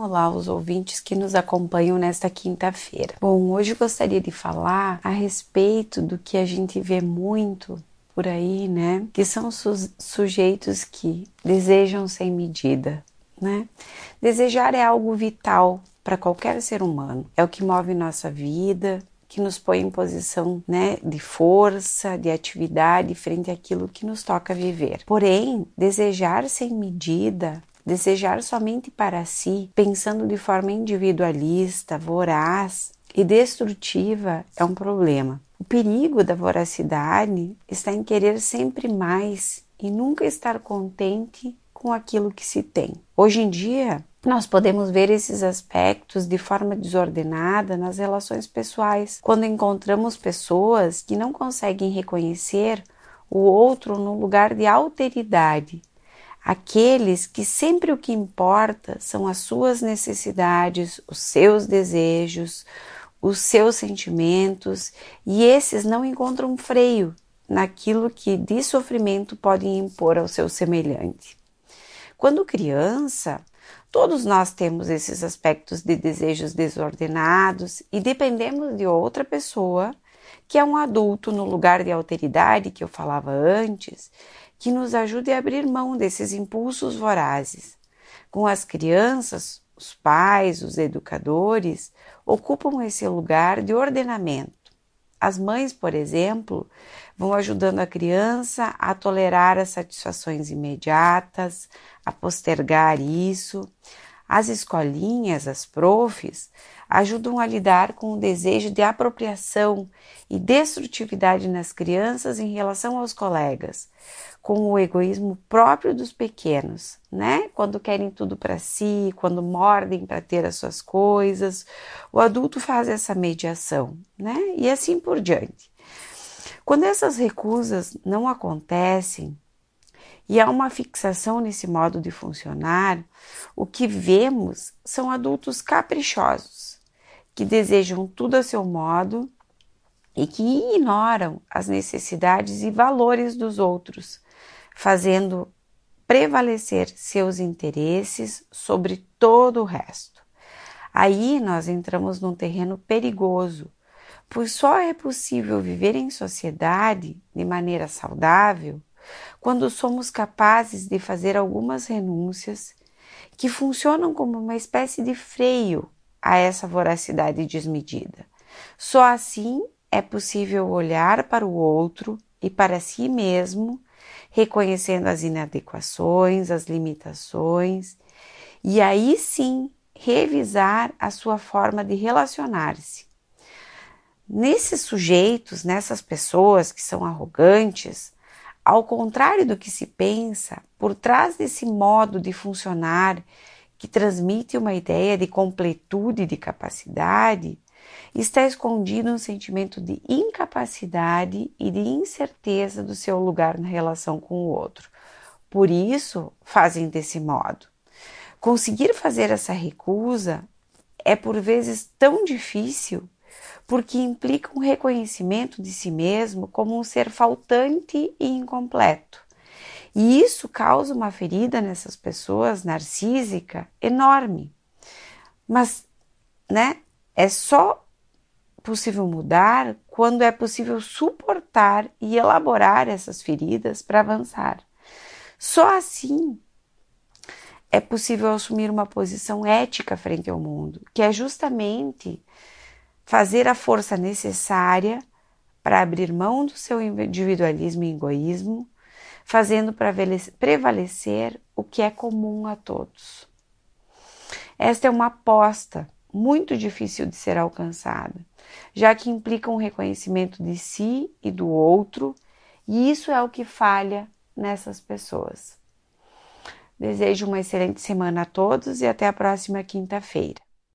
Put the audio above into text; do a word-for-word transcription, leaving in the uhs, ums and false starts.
olá aos ouvintes que nos acompanham nesta quinta-feira. Bom, hoje eu gostaria de falar a respeito do que a gente vê muito por aí, né? Que são su- sujeitos que desejam sem medida, né? Desejar é algo vital para qualquer ser humano. É o que move nossa vida, que nos põe em posição, né, de força, de atividade frente àquilo que nos toca viver. Porém, desejar sem medida, desejar somente para si, pensando de forma individualista, voraz e destrutiva, é um problema. O perigo da voracidade está em querer sempre mais e nunca estar contente com aquilo que se tem. Hoje em dia, nós podemos ver esses aspectos de forma desordenada nas relações pessoais, quando encontramos pessoas que não conseguem reconhecer o outro no lugar de alteridade, aqueles que sempre o que importa são as suas necessidades, os seus desejos, os seus sentimentos, e esses não encontram freio naquilo que de sofrimento podem impor ao seu semelhante. Quando criança, todos nós temos esses aspectos de desejos desordenados e dependemos de outra pessoa, que é um adulto no lugar de alteridade que eu falava antes, que nos ajude a abrir mão desses impulsos vorazes. Com as crianças, os pais, os educadores ocupam esse lugar de ordenamento. As mães, por exemplo, vão ajudando a criança a tolerar as satisfações imediatas, a postergar isso. As escolinhas, as profs, ajudam a lidar com o desejo de apropriação e destrutividade nas crianças em relação aos colegas, com o egoísmo próprio dos pequenos, né? Quando querem tudo para si, quando mordem para ter as suas coisas, o adulto faz essa mediação, né? E assim por diante. Quando essas recusas não acontecem e há uma fixação nesse modo de funcionar, o que vemos são adultos caprichosos, que desejam tudo a seu modo e que ignoram as necessidades e valores dos outros, fazendo prevalecer seus interesses sobre todo o resto. Aí nós entramos num terreno perigoso, pois só é possível viver em sociedade de maneira saudável quando somos capazes de fazer algumas renúncias que funcionam como uma espécie de freio a essa voracidade desmedida. Só assim é possível olhar para o outro e para si mesmo, reconhecendo as inadequações, as limitações, e aí sim revisar a sua forma de relacionar-se. Nesses sujeitos, nessas pessoas que são arrogantes, ao contrário do que se pensa, por trás desse modo de funcionar que transmite uma ideia de completude e de capacidade, está escondido um sentimento de incapacidade e de incerteza do seu lugar na relação com o outro. Por isso, fazem desse modo. Conseguir fazer essa recusa é por vezes tão difícil porque implica um reconhecimento de si mesmo como um ser faltante e incompleto. E isso causa uma ferida nessas pessoas narcísica enorme. Mas, né, é só possível mudar quando é possível suportar e elaborar essas feridas para avançar. Só assim é possível assumir uma posição ética frente ao mundo, que é justamente fazer a força necessária para abrir mão do seu individualismo e egoísmo, fazendo prevalecer o que é comum a todos. Esta é uma aposta muito difícil de ser alcançada, já que implica um reconhecimento de si e do outro, e isso é o que falha nessas pessoas. Desejo uma excelente semana a todos e até a próxima quinta-feira.